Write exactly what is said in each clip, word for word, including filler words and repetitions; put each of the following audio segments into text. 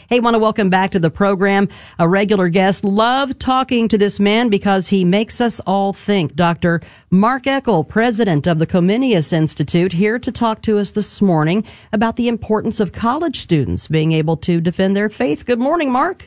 Hey, want to welcome back to the program a regular guest. Love talking to this man because he makes us all think. Doctor Mark Eckel, president of the Comenius Institute, here to talk to us this morning about the importance of college students being able to defend their faith. Good morning, Mark.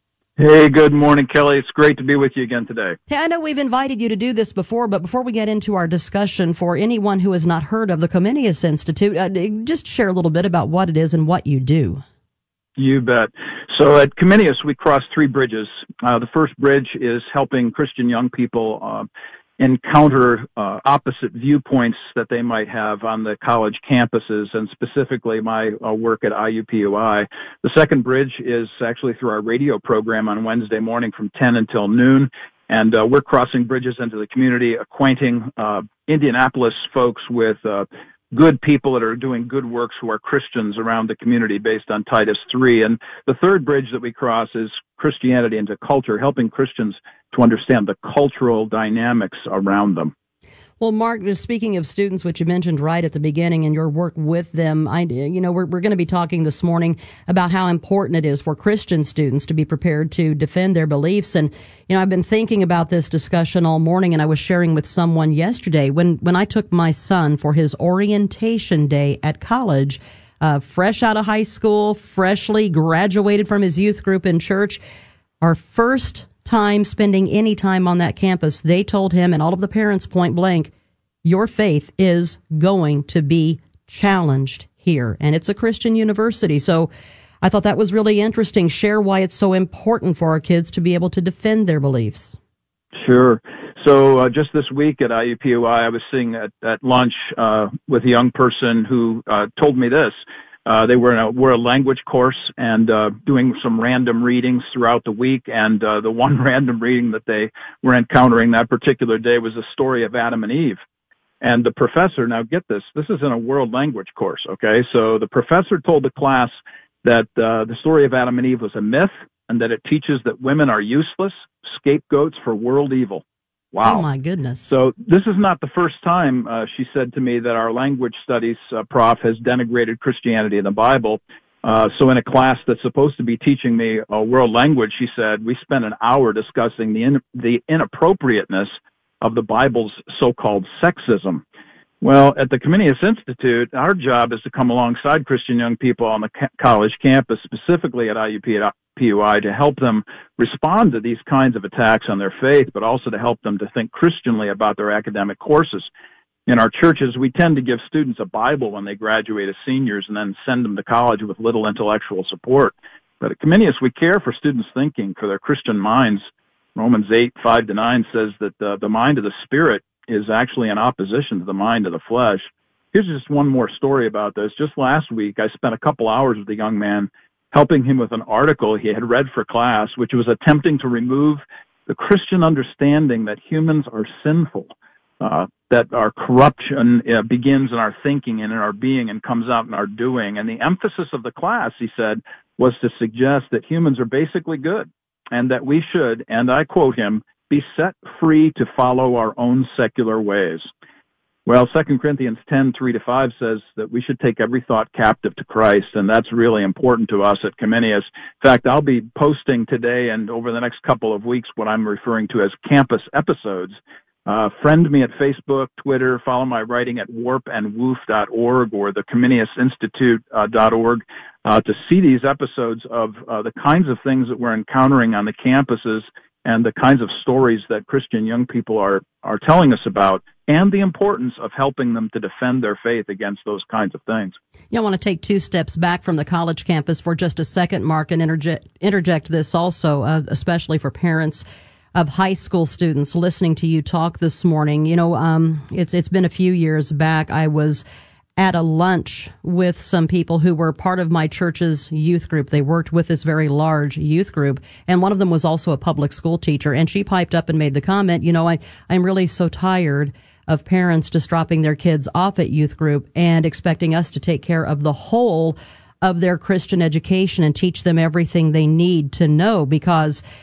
Hey, good morning, Kelly. It's great to be with you again today. Hey, I know we've invited you to do this before, but before we get into our discussion, for anyone who has not heard of the Comenius Institute, uh, just share a little bit about what it is and what you do. You bet. So at Comenius, we cross three bridges. Uh, the first bridge is helping Christian young people uh, encounter uh, opposite viewpoints that they might have on the college campuses, and specifically my uh, work at I U P U I. The second bridge is actually through our radio program on Wednesday morning from ten until noon, and uh, we're crossing bridges into the community, acquainting uh, Indianapolis folks with uh, good people that are doing good works who are Christians around the community based on Titus three. And the third bridge that we cross is Christianity into culture, helping Christians to understand the cultural dynamics around them. Well, Mark, just speaking of students, which you mentioned right at the beginning and your work with them, I, you know, we're, we're going to be talking this morning about how important it is for Christian students to be prepared to defend their beliefs. And, you know, I've been thinking about this discussion all morning, and I was sharing with someone yesterday when, when I took my son for his orientation day at college, uh, fresh out of high school, freshly graduated from his youth group in church, our first time spending any time on that campus, they told him and all of the parents point blank, your faith is going to be challenged here. And it's a Christian university. So I thought that was really interesting. Share why it's so important for our kids to be able to defend their beliefs. Sure. So uh, just this week at I U P U I, I was sitting at, at lunch uh, with a young person who uh, told me this. Uh, they were in a, were a language course and uh, doing some random readings throughout the week, and uh, the one random reading that they were encountering that particular day was the story of Adam and Eve. And the professor, now get this, this is in a world language course, okay? So the professor told the class that uh, the story of Adam and Eve was a myth and that it teaches that women are useless scapegoats for world evil. Wow. Oh, my goodness. So this is not the first time, uh, she said to me, that our language studies uh, prof has denigrated Christianity and the Bible. Uh, so in a class that's supposed to be teaching me a world language, she said, we spent an hour discussing the in, the inappropriateness of the Bible's so-called sexism. Well, at the Comenius Institute, our job is to come alongside Christian young people on the ca- college campus, specifically at I U P U I, to help them respond to these kinds of attacks on their faith, but also to help them to think Christianly about their academic courses. In our churches, we tend to give students a Bible when they graduate as seniors and then send them to college with little intellectual support. But at Comenius, we care for students' thinking, for their Christian minds. Romans eight, five to nine says that uh, the mind of the Spirit is actually in opposition to the mind of the flesh. Here's just one more story about this. Just last week, I spent a couple hours with a young man helping him with an article he had read for class, which was attempting to remove the Christian understanding that humans are sinful, uh, that our corruption uh, begins in our thinking and in our being and comes out in our doing. And the emphasis of the class, he said, was to suggest that humans are basically good and that we should, and I quote him, be set free to follow our own secular ways. Well, Second Corinthians ten, three to five says that we should take every thought captive to Christ, and that's really important to us at Comenius. In fact, I'll be posting today and over the next couple of weeks what I'm referring to as campus episodes. Uh, friend me at Facebook, Twitter, follow my writing at warp and woof dot org or the Comenius Institute dot org uh, to see these episodes of uh, the kinds of things that we're encountering on the campuses and the kinds of stories that Christian young people are, are telling us about, and the importance of helping them to defend their faith against those kinds of things. Yeah, I want to take two steps back from the college campus for just a second, Mark, and interject, interject this also, uh, especially for parents of high school students listening to you talk this morning. You know, um, it's it's been a few years back. I was at a lunch with some people who were part of my church's youth group. They worked with this very large youth group, and one of them was also a public school teacher. And she piped up and made the comment, you know, I, I'm really so tired of parents just dropping their kids off at youth group and expecting us to take care of the whole of their Christian education and teach them everything they need to know, because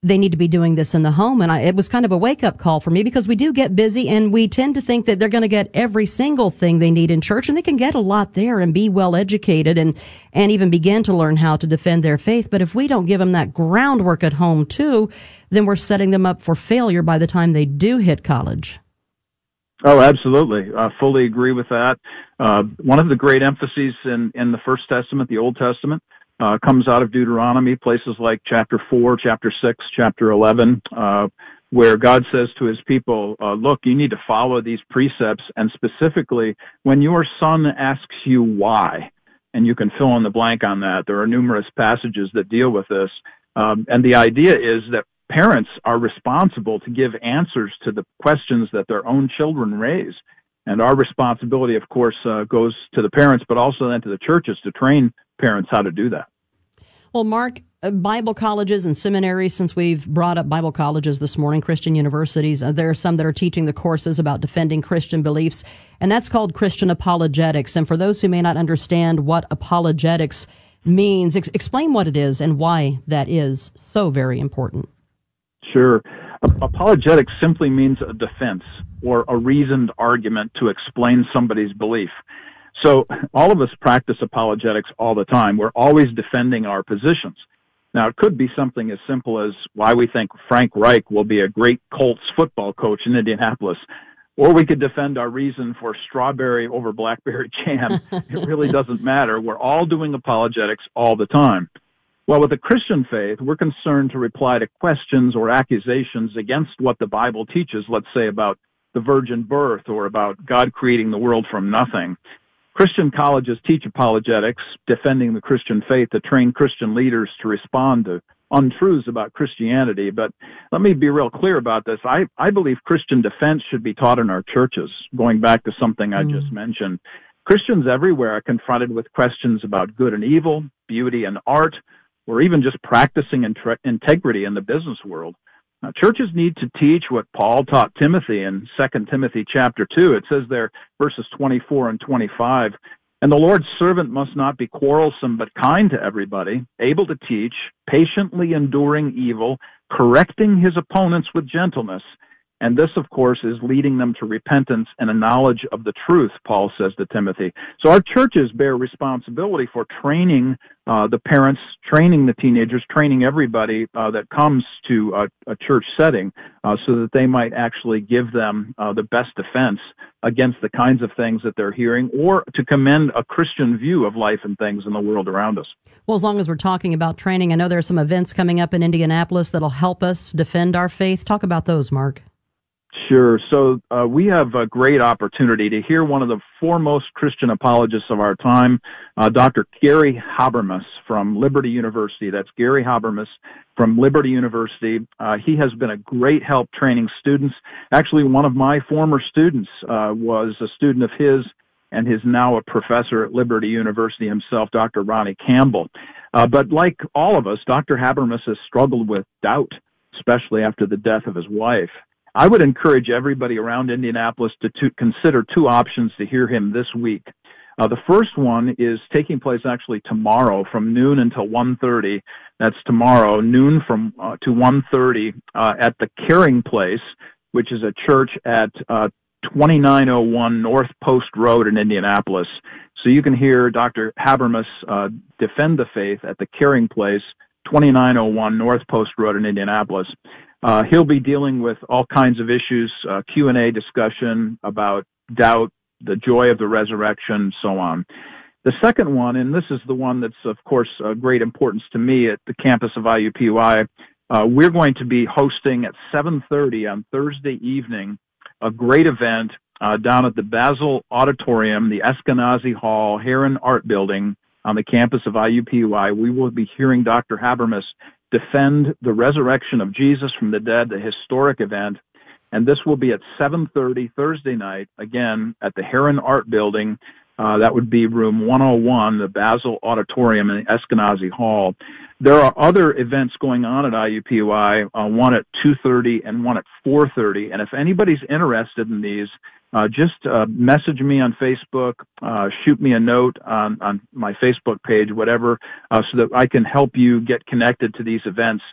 they need to be doing this in the home. And I, it was kind of a wake-up call for me, because we do get busy and we tend to think that they're going to get every single thing they need in church, and they can get a lot there and be well educated and, and even begin to learn how to defend their faith. But if we don't give them that groundwork at home too, then we're setting them up for failure by the time they do hit college. Oh, absolutely. I fully agree with that. Uh, one of the great emphases in, in the First Testament, the Old Testament, uh, comes out of Deuteronomy, places like chapter four, chapter six, chapter eleven, uh, where God says to his people, uh, look, you need to follow these precepts, and specifically, when your son asks you why, and you can fill in the blank on that. There are numerous passages that deal with this. Um, and the idea is that parents are responsible to give answers to the questions that their own children raise. And our responsibility, of course, uh, goes to the parents, but also then to the churches to train parents how to do that. Well, Mark, uh, Bible colleges and seminaries, since we've brought up Bible colleges this morning, Christian universities, uh, there are some that are teaching the courses about defending Christian beliefs, and that's called Christian apologetics. And for those who may not understand what apologetics means, ex- explain what it is and why that is so very important. Sure. Apologetics simply means a defense or a reasoned argument to explain somebody's belief. So all of us practice apologetics all the time. We're always defending our positions. Now, it could be something as simple as why we think Frank Reich will be a great Colts football coach in Indianapolis. Or we could defend our reason for strawberry over blackberry jam. It really doesn't matter. We're all doing apologetics all the time. Well, with the Christian faith, we're concerned to reply to questions or accusations against what the Bible teaches, let's say about the virgin birth or about God creating the world from nothing. Christian colleges teach apologetics, defending the Christian faith, to train Christian leaders to respond to untruths about Christianity. But let me be real clear about this. I, I believe Christian defense should be taught in our churches, going back to something I mm. just mentioned. Christians everywhere are confronted with questions about good and evil, beauty and art, or even just practicing intre- integrity in the business world. Now, churches need to teach what Paul taught Timothy in Second Timothy chapter two. It says there, verses twenty-four and twenty-five, and the Lord's servant must not be quarrelsome, but kind to everybody, able to teach, patiently enduring evil, correcting his opponents with gentleness. And this, of course, is leading them to repentance and a knowledge of the truth, Paul says to Timothy. So our churches bear responsibility for training uh, the parents, training the teenagers, training everybody uh, that comes to a, a church setting uh, so that they might actually give them uh, the best defense against the kinds of things that they're hearing, or to commend a Christian view of life and things in the world around us. Well, as long as we're talking about training, I know there are some events coming up in Indianapolis that'll help us defend our faith. Talk about those, Mark. Sure. So uh, we have a great opportunity to hear one of the foremost Christian apologists of our time, uh, Doctor Gary Habermas from Liberty University. That's Gary Habermas from Liberty University. Uh, he has been a great help training students. Actually, one of my former students uh, was a student of his, and is now a professor at Liberty University himself, Doctor Ronnie Campbell. Uh, but like all of us, Doctor Habermas has struggled with doubt, especially after the death of his wife. I would encourage everybody around Indianapolis to, to consider two options to hear him this week. Uh, the first one is taking place actually tomorrow from noon until one thirty. That's tomorrow, noon from uh, to one thirty uh, at the Caring Place, which is a church at uh, twenty-nine oh one North Post Road in Indianapolis. So you can hear Doctor Habermas uh, defend the faith at the Caring Place, twenty-nine oh one North Post Road in Indianapolis. Uh, he'll be dealing with all kinds of issues, uh, Q and A discussion about doubt, the joy of the resurrection, so on. The second one, and this is the one that's, of course, of great importance to me at the campus of I U P U I, uh, we're going to be hosting at seven thirty on Thursday evening a great event uh, down at the Basel Auditorium, the Eskenazi Hall, Heron Art Building on the campus of I U P U I. We will be hearing Doctor Habermas defend the resurrection of Jesus from the dead, the historic event. And this will be at seven thirty Thursday night, again, at the Heron Art Building. Uh, that would be room one oh one, the Basel Auditorium in the Eskenazi Hall. There are other events going on at I U P U I, uh, one at two thirty and one at four thirty. And if anybody's interested in these, uh, just uh, message me on Facebook, uh, shoot me a note on, on my Facebook page, whatever, uh, so that I can help you get connected to these events.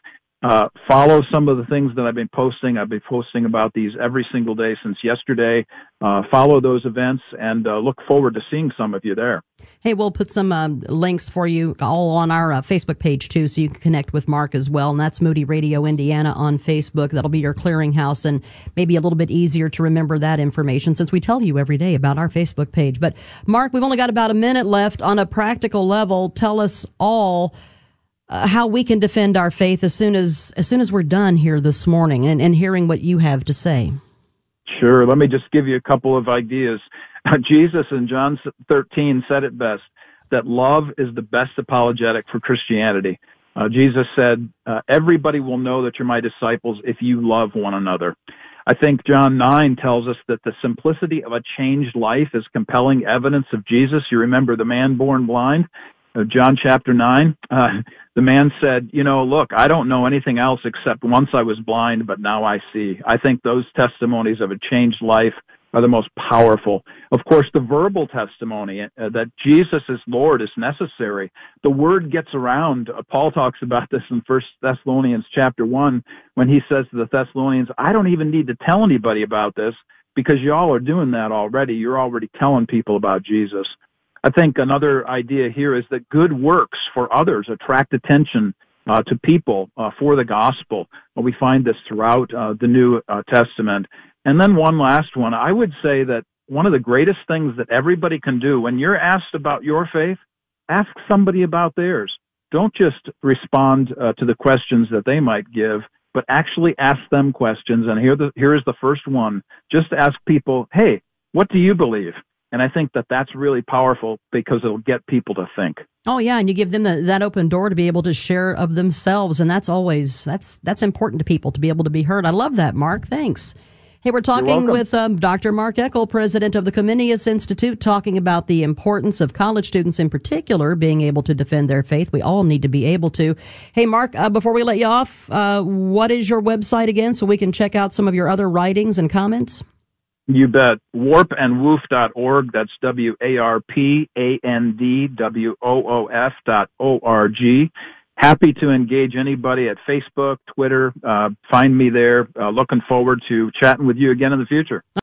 Uh, follow some of the things that I've been posting. I've been posting about these every single day since yesterday. Uh, follow those events and uh, look forward to seeing some of you there. Hey, we'll put some um, links for you all on our uh, Facebook page, too, so you can connect with Mark as well. And that's Moody Radio Indiana on Facebook. That'll be your clearinghouse, and maybe a little bit easier to remember that information since we tell you every day about our Facebook page. But, Mark, we've only got about a minute left. On a practical level, tell us all Uh, how we can defend our faith as soon as as soon as we're done here this morning and, and hearing what you have to say. Sure. Let me just give you a couple of ideas. Uh, Jesus in John thirteen said it best, that love is the best apologetic for Christianity. Uh, Jesus said, uh, everybody will know that you're my disciples if you love one another. I think John nine tells us that the simplicity of a changed life is compelling evidence of Jesus. You remember the man born blind? Uh, John chapter nine, uh, the man said, you know, look, I don't know anything else except once I was blind, but now I see. I think those testimonies of a changed life are the most powerful. Of course, the verbal testimony uh, that Jesus is Lord is necessary. The word gets around. Uh, Paul talks about this in First Thessalonians chapter one when he says to the Thessalonians, I don't even need to tell anybody about this because y'all are doing that already. You're already telling people about Jesus. I think another idea here is that good works for others attract attention uh, to people uh, for the gospel. Well, we find this throughout uh, the New uh, Testament. And then one last one. I would say that one of the greatest things that everybody can do when you're asked about your faith, ask somebody about theirs. Don't just respond uh, to the questions that they might give, but actually ask them questions. And here, the, here is the first one. Just ask people, hey, what do you believe? And I think that that's really powerful because it'll get people to think. Oh, yeah, and you give them the, that open door to be able to share of themselves, and that's always, that's that's important to people, to be able to be heard. I love that, Mark. Thanks. Hey, we're talking with um, Doctor Mark Eckel, president of the Comenius Institute, talking about the importance of college students in particular being able to defend their faith. We all need to be able to. Hey, Mark, uh, before we let you off, uh, what is your website again so we can check out some of your other writings and comments? You bet. warp and woof dot org. That's W A R P A N D W O O F dot O R G. Happy to engage anybody at Facebook, Twitter. Uh, find me there. Uh, looking forward to chatting with you again in the future.